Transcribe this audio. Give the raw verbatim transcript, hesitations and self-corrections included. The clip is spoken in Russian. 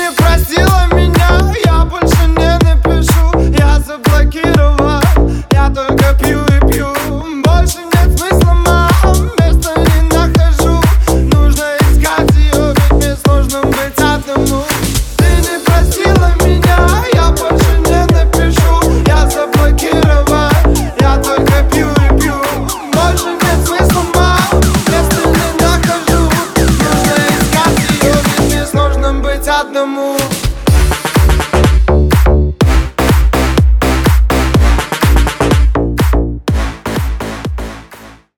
не просила меня, я больше не напишу. Я заблокировал, я только пью и пью. Больше нет смысла, мам, места не нахожу. Нужно искать ее, ведь мне сложно быть одному. Ты не просила меня, я больше не напишу. Я заблокировал, я только пью и пью. Больше нет смысла, мам, места не нахожу. Нужно искать ее, ведь мне сложно быть одному.